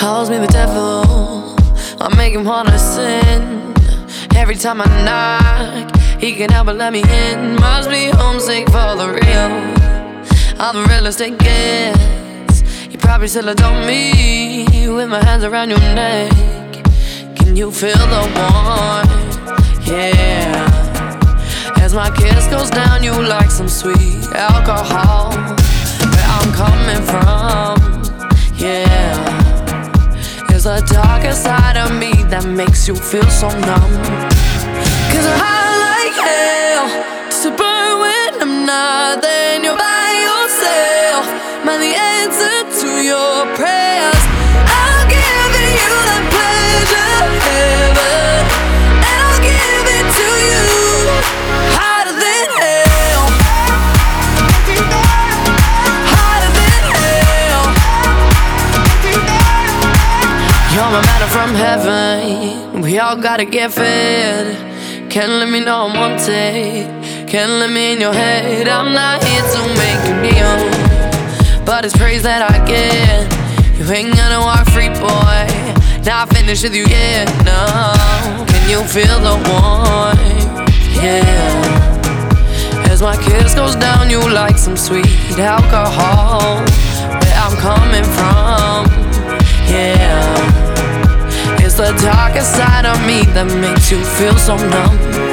calls me the devil, I make him wanna sin. Every time I knock, he can't help but let me in. Must be homesick for the real. I'm the realest it gets. You probably still adore me with my hands around your neck. Can you feel the warmth? Yeah. As my kiss goes down, you like some sweet alcohol. Where I'm coming from, yeah. There's a darker side of me that makes you feel so numb. Cause I'm high like hell, just to burn when I'm not. Then you're by yourself, man, the answer to your prayers. I'll give you that pleasure, heaven, and I'll give it to you hotter than hell, hotter than hell. You're my manna from heaven, we all gotta get fed. Can't let me know I'm wanted, can't let me in your head. I'm not here to make you kneel, but it's praise that I get. You ain't gonna walk free, boy, not finished with you yet, no. Can you feel the warmth? Yeah. As my kiss goes down, you like some sweet alcohol. Where I'm coming from, yeah. It's the darker side of me that makes you feel so numb.